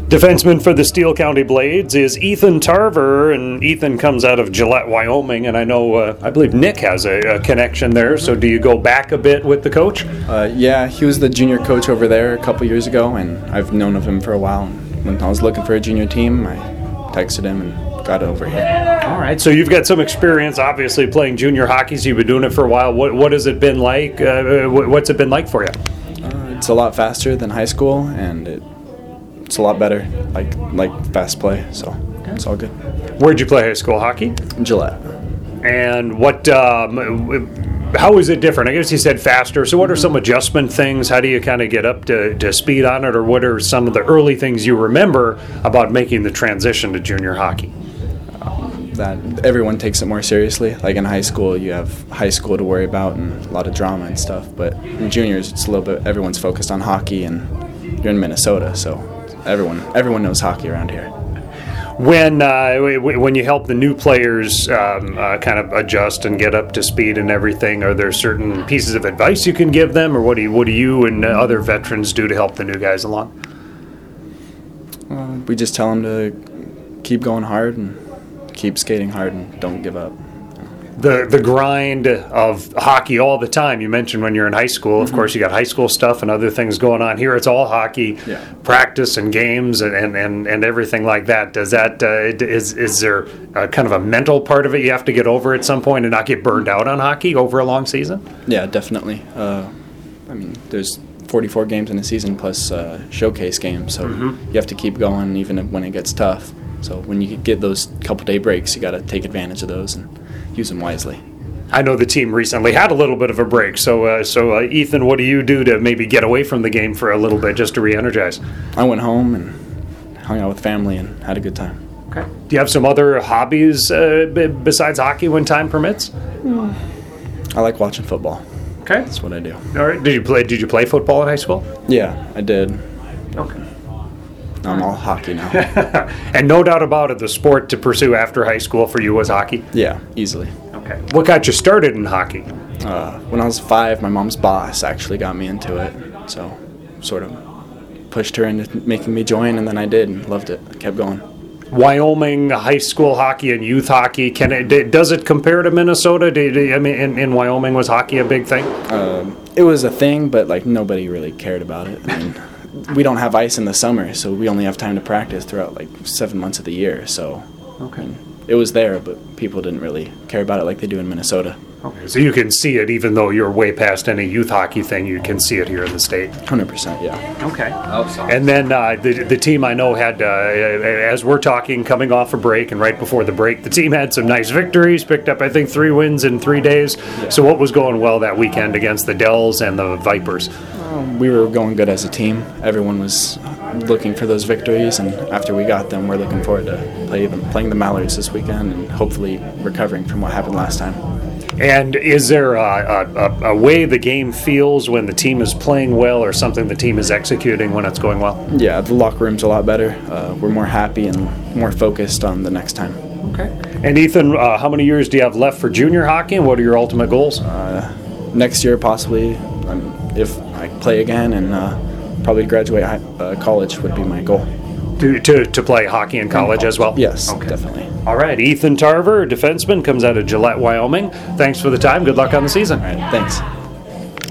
Defenseman for the Steele County Blades is Ethan Tarver, and Ethan comes out of Gillette, Wyoming, and I know, I believe Nick has a connection there, so do you go back a bit with the coach? Yeah, he was the junior coach over there a couple years ago, and I've known of him for a while. When I was looking for a junior team, I texted him and got over here. All right, so you've got some experience, obviously, playing junior hockey, so you've been doing it for a while. What has it been like? What's it been like for you? It's a lot faster than high school, and it's a lot better, like fast play, so it's all good. Where'd you play high school hockey? Gillette. And how is it different? I guess you said faster, so what are some adjustment things? How do you kind of get up to speed on it, or what are some of the early things you remember about making the transition to junior hockey? That everyone takes it more seriously. Like in high school, you have high school to worry about and a lot of drama and stuff, but in juniors, it's a little bit, everyone's focused on hockey, and you're in Minnesota, so everyone knows hockey around here. When you help the new players kind of adjust and get up to speed and everything, are there certain pieces of advice you can give them, or what do you and other veterans do to help the new guys along? We just tell them to keep going hard and keep skating hard and don't give up. The grind of hockey all the time. You mentioned when you're in high school, of course, you got high school stuff and other things going on. Here it's all hockey, practice and games and everything like that. Does that is there kind of a mental part of it you have to get over at some point and not get burned out on hockey over a long season? Yeah, definitely. There's 44 games in a season plus showcase games, so you have to keep going even when it gets tough. So when you get those couple day breaks, you got to take advantage of those and use them wisely. I know the team recently had a little bit of a break. So Ethan, what do you do to maybe get away from the game for a little bit just to re-energize? I went home and hung out with family and had a good time. Okay. Do you have some other hobbies besides hockey when time permits? I like watching football. Okay. That's what I do. All right. Did you play football in high school? Yeah, I did. Okay. I'm all hockey now. And no doubt about it, the sport to pursue after high school for you was hockey? Yeah, easily. Okay. What got you started in hockey? When I was 5, my mom's boss actually got me into it. So sort of pushed her into making me join, and then I did and loved it. I kept going. Wyoming high school hockey and youth hockey, does it compare to Minnesota? In Wyoming, was hockey a big thing? It was a thing, but nobody really cared about it. I mean, we don't have ice in the summer, so we only have time to practice throughout 7 months of the year. So it was there, but people didn't really care about it like they do in Minnesota. Okay, so you can see it even though you're way past any youth hockey thing. You can see it here in the state. 100%, yeah. Okay. And then the team I know had, as we're talking, coming off a break and right before the break, the team had some nice victories, picked up, I think, 3 wins in 3 days. Yeah. So what was going well that weekend against the Dells and the Vipers? We were going good as a team. Everyone was looking for those victories, and after we got them, we're looking forward to playing the Mallards this weekend and hopefully recovering from what happened last time. And is there a way the game feels when the team is playing well, or something the team is executing when it's going well? Yeah, the locker room's a lot better. We're more happy and more focused on the next time. Okay. And Ethan, how many years do you have left for junior hockey, and what are your ultimate goals? Next year, possibly, if I play again, and probably graduate college would be my goal. To play hockey in college as well? Yes, okay. Definitely. All right, Ethan Tarver, defenseman, comes out of Gillette, Wyoming. Thanks for the time. Good luck on the season. All right, thanks.